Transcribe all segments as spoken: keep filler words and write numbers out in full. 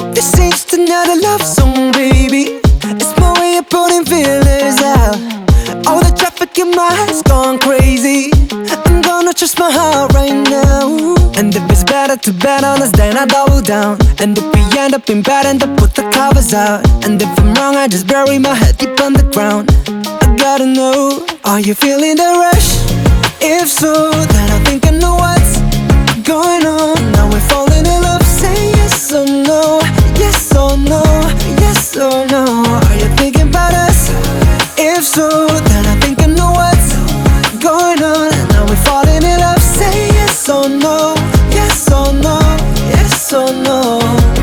This ain't just another love song, baby. It's my way of putting feelers out. All the traffic in my head's gone crazy. I'm gonna trust my heart right now. And if it's better to bet on us, then I double down. And if we end up in bed, end up put the covers out. And if I'm wrong, I just bury my head deep underground. I gotta know, are you feeling the rush? If so, then I think I know what's going on. Now we're falling in love, say yes or no. Yes or no, yes or no. Are you thinking about us? If so, then I think I know what's going on. Now we're falling in love, say yes or no. Yes or no, yes or no.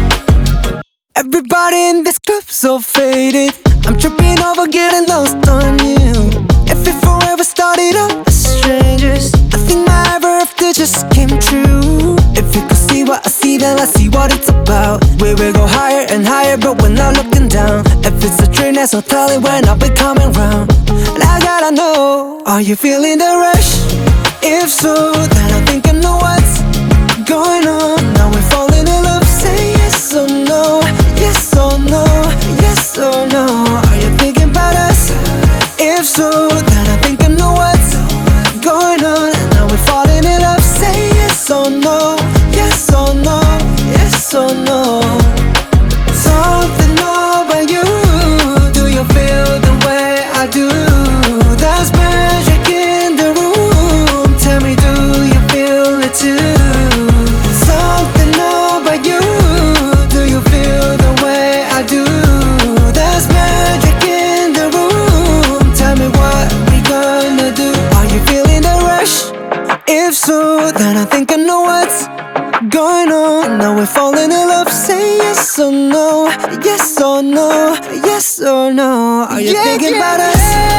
Everybody in this club so faded. I'm tripping over getting lost on you. If we forever started up as strangers, I think my ever after just came true. If you could see what I see, then I see what it's about. We will go higher and higher, but we're not looking down. If it's a dream, there's no telling when I'll be coming round. And I gotta know, are you feeling the rush? If so, then I think I know what's going on. Now we're falling in love, say yes or no. Yes or no, yes or no. Are you thinking about us? If so, then I think I know what's going on. Now we're falling in love, say yes or no. Yes or no, yes or no. Something about you. Do you feel the way I do? There's magic in the room. Tell me, do you feel it too? Something about you. Do you feel the way I do? There's magic in the room. Tell me what we gonna do. Are you feeling the rush? If so, then I think I know what's going on. Now we're falling in love, say yes or no. Yes or no, yes or no. Are you Yeah, thinking yeah, about us?